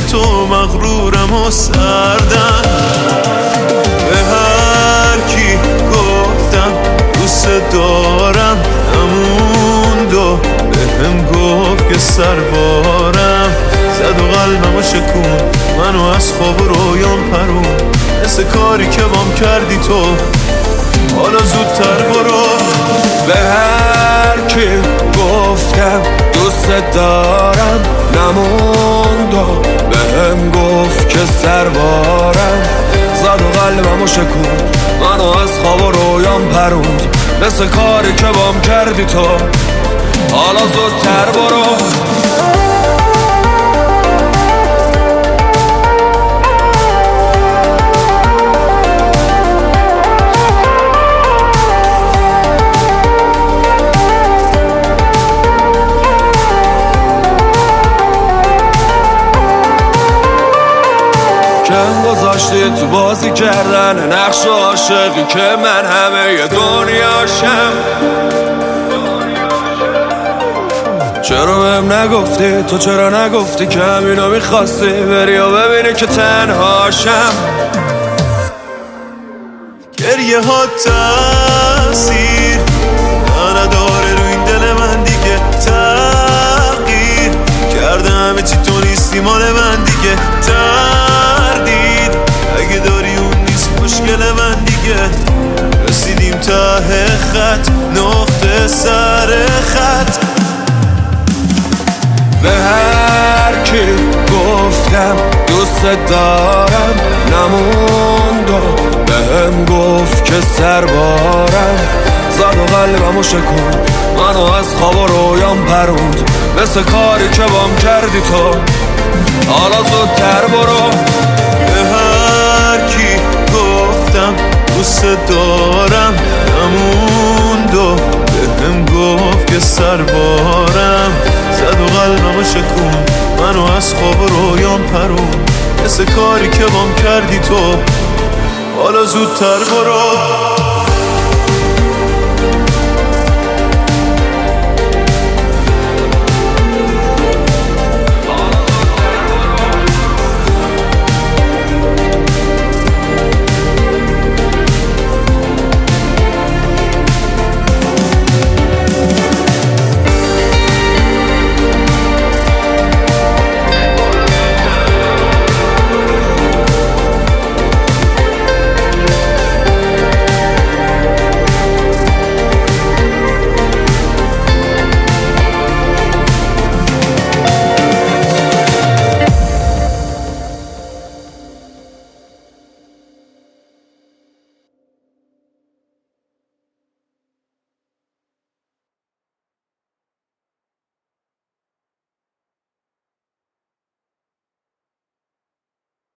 تو مغرورم و سردم. به هر کی گفتم دوست دارم نموند و بهم گفت که سربارم. زد و قلبمو شکون، منو از خواب و رویام پرون. مثل کاری که بام کردی تو، حالا زودتر برو. به هر کی گفتم دوست دارم نموند و بهم گفت که سربارم. زد و قلبمو شکوند، منو از خواب و رویام پروند. مثل کاری که بام کردی تو، حالا زودتر برو. کم گذاشتی تو بازی کردن نقش عاشقی که من همه دنیاشم. چرا بهم نگفتی؟ تو چرا نگفتی که همینو میخواستی بری و ببینی که تنهاشم؟ گریه ها تاثیر نداره رو این دل من دیگه. تغییر کرده همه چی، تو نیستی مال من دیگه. تردید اگه داری اون نیست مشکل من دیگه. رسیدیم ته خط، نقطه سر خط. به هر کی گفتم دوست دارم نموند و بهم گفت که سربارم. زد و قلبمو شکوند، منو از خواب و رویام پروند. مثل کاری که بام کردی تو، حالا زودتر برو. به هر کی گفتم دوست دارم نموند و بهم گفت که سربارم. زد و قلبمو شکوند، منو از خواب و رویام پرون. مثل کاری که بام کردی تو، حالا زودتر برو.